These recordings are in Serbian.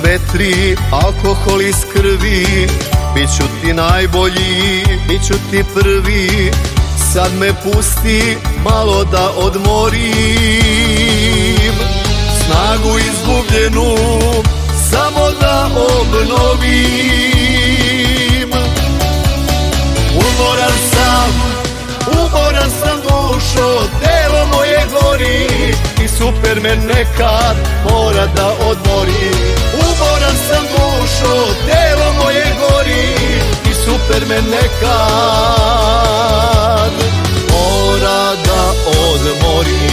sve tri, alkohol iz krvi. Biću ti najbolji, biću ti prvi. Sad me pusti malo da odmorim. Snagu izgubljenu samo da obnovim. Umoran sam dušo, telo moje gori i Superman nekad mora da odmori. Umoran sam dušo, telo moje gori i Superman nekad mora da odmori.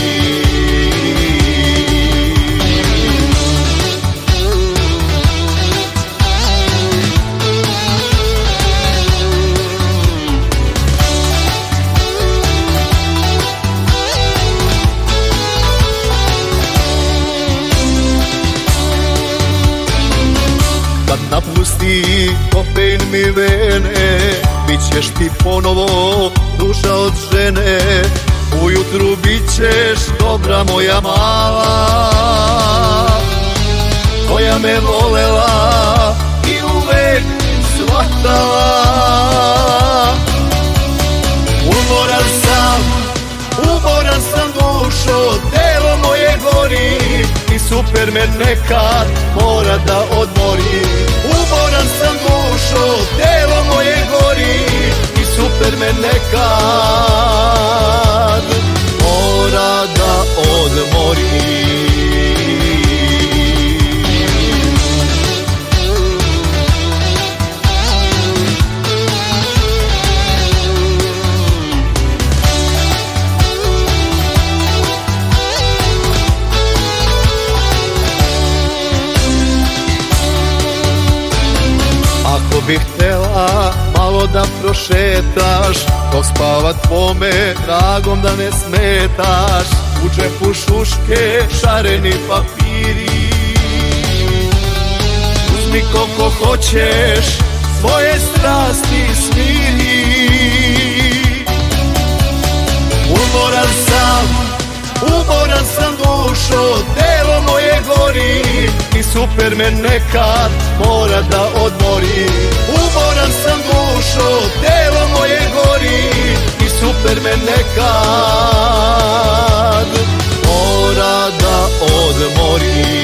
Kad napusti kofein mi vene, bit ćeš ti ponovo duša od žene. Ujutru bit ćeš dobra moja mala, koja me volela i uvek shvatala. Umoran sam dušo, telo moje gori i Superman nekad mora da odmori. Umoran sam dušo, telo moje gori i Superman nekad mora da odmori. Ako bih htela malo da prošetaš, dok spava tvome tragom da ne smetaš. U džepu šuške, šareni papiri, uzmi koliko hoćeš, svoje strasti smiri. Umoran sam dušo, telo moje gori i Superman nekad mora da odmori. Umoran sam dušo, telo moje gori i Superman nekad mora da odmori.